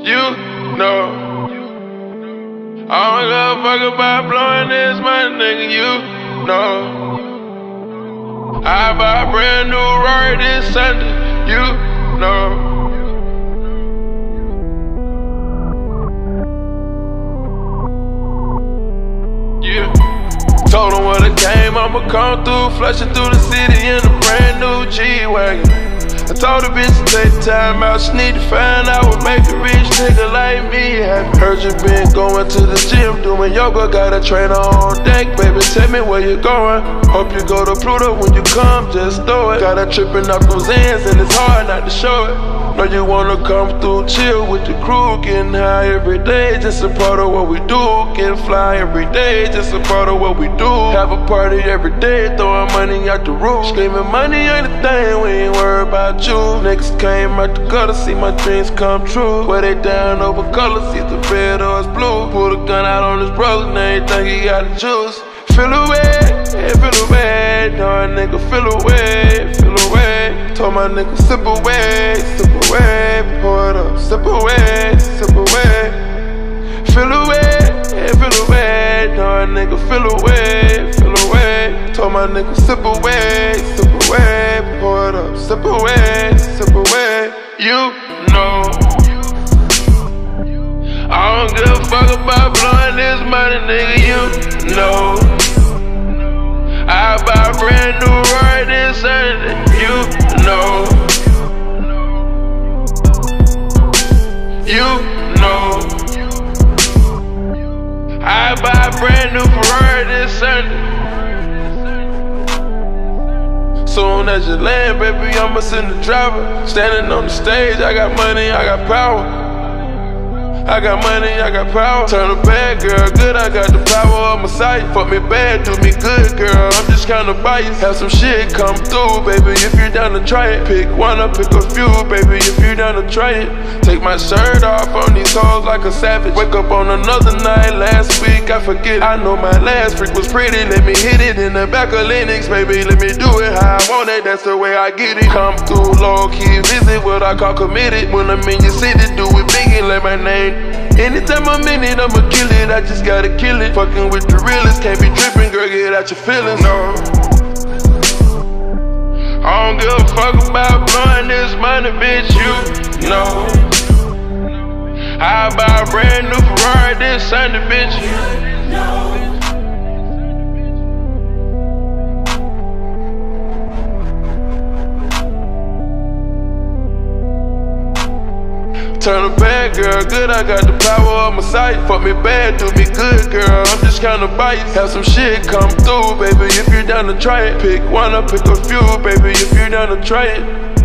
You know I don't give a fuck about blowing this money, nigga, you know I buy a brand new Rari this Sunday, you know yeah. Told him when I came, I'ma come through, flushing through the city in a brand new G-Wagon. I told the bitch to take time out, she need to find out what make a rich nigga like me happy. Heard you been going to the gym, doing yoga, got a trainer on deck, baby, tell me where you going. Hope you go to Pluto when you come, just throw it. Got her tripping off those ends and it's hard not to show it. Know you wanna come through, chill with the crew, getting high every day, just a part of what we do. Getting fly every day, just a part of what we do. Have a party every day, throwing money out the roof. Screaming money ain't a thing, we ain't worried about you. Niggas came out the gutter, see my dreams come true. Where they down over colors, either red or it's blue. Pull the gun out on his brother, now he think he got the juice. Feel away, yeah, feel away. No, a nigga feel away, feel away. Told my nigga sip away, pour it up, sip away, sip away. Feel away, yeah, feel away. No, a nigga feel away, feel away. Told my nigga sip away, pour it up, sip away, sip away. You know I don't give a fuck about blowing this money, nigga, you know I buy a brand new Rari this Sunday, you know you know I buy a brand new Ferrari this Sunday. Soon as you land, baby, I'ma send the driver. Standing on the stage, I got money, I got power. I got money, I got power. Turn a bad girl good, I got the power of my sight. Fuck me bad, do me good, girl, I'm just kinda biased. Have some shit come through, baby, if you down to try it. Pick one up, pick a few, baby, if you down to try it. Take my shirt off on these hoes like a savage. Wake up on another night, last week, I forget it. I know my last freak was pretty, let me hit it in the back of Linux, baby, let me do it how I want it, that's the way I get it. Come through, low-key, visit what I call committed. When I'm in your city, do it big and let my name. Anytime I'm in it, I'ma kill it, I just gotta kill it. Fucking with the realest, can't be tripping, girl, get out your feelings, no. I don't give a fuck about blowing this money, bitch, you know I buy a brand new Ferrari this Sunday, bitch, you know Turn a bad girl good, I got the power of my sight. Fuck me bad, do me good, girl, I'm just kinda biased. Have some shit come through, baby, if you down to try it. Pick one up, pick a few, baby, if you down to try it.